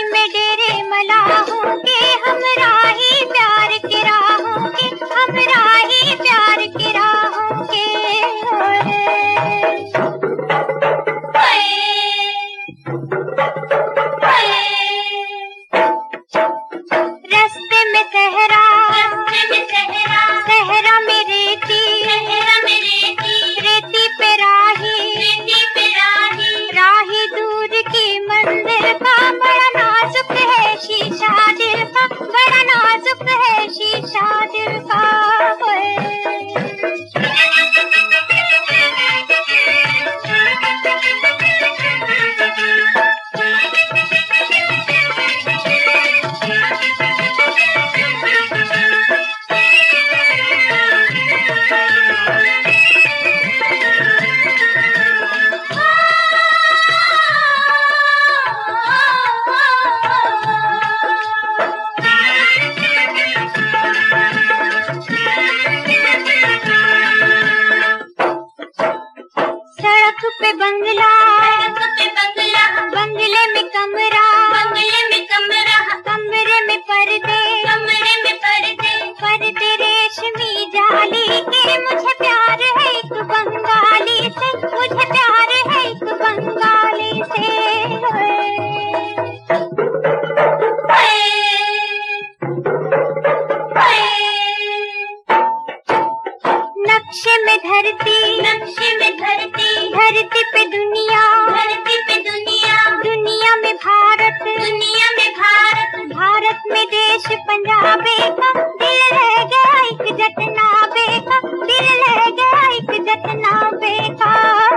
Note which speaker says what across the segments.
Speaker 1: में डेरे मलाहों के, हमरा ही प्यार के राहों के, हमरा ही प्यार के राहों के। रास्ते में सहरा, सहरा में रेती, रेती पे राही, राही दूर की मंदिर का, बड़ा नाजुक है शीशा दिल का, बड़ा नाजुक है शीशा दिल का। सड़क पे बंगला, बंगले में कमरा, कमरे में पर्दे, पर्दे रेशमी जाली के। मुझे प्यार है एक बंगाली से, मुझे प्यार है एक बंगाली से। नक्शे में धरती, धरती पे दुनिया, दुनिया में भारत, भारत में देश पंजाबे का। दिल रह गया एक जटनाबे का, दिल रह गया एक जटनाबे का।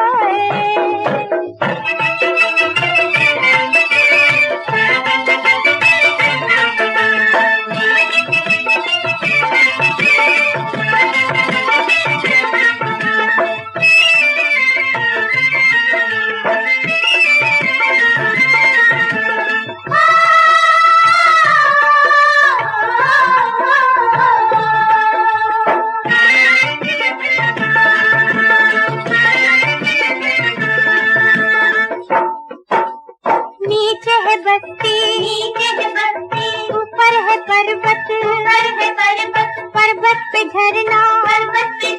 Speaker 1: नीचे है बस्ती, ऊपर है पर्वत, पर्वत पे झरना,